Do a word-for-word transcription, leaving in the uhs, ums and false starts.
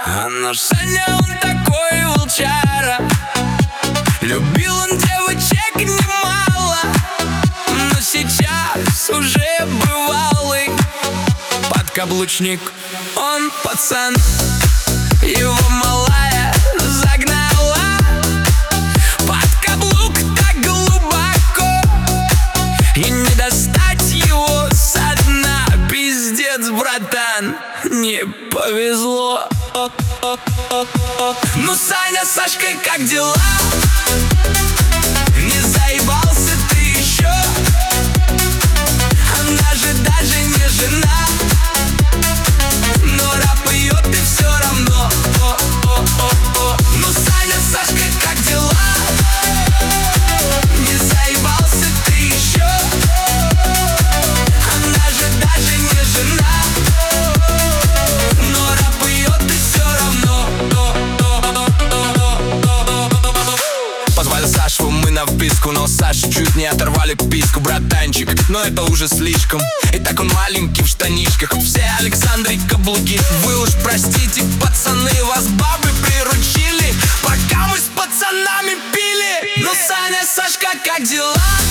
А наш Саня, он такой волчара. Любил он девочек немало, но сейчас уже бывалый подкаблучник. Он пацан, его малая загнала под каблук так глубоко, и не достать его со дна. Пиздец, братан, не повезло. Ну, Саня, Сашка, как дела? Не заебался ты еще? Она же даже не жена, но рэп ее ты все равно. О, о, о, о. Ну, Саня, Сашка, как дела? Не заебался ты еще? Она же даже не жена, но рэп ее ты все равно. Позвали Сашу мы на вписку, но Саша чуть не оторвали писку, братанчик, но это уже слишком. И так он маленький в штанишках, все Александры каблуки. Вы уж простите, пацаны, вас бабы приручили, пока мы с пацанами пили. Ну, Саня, Сашка, как дела?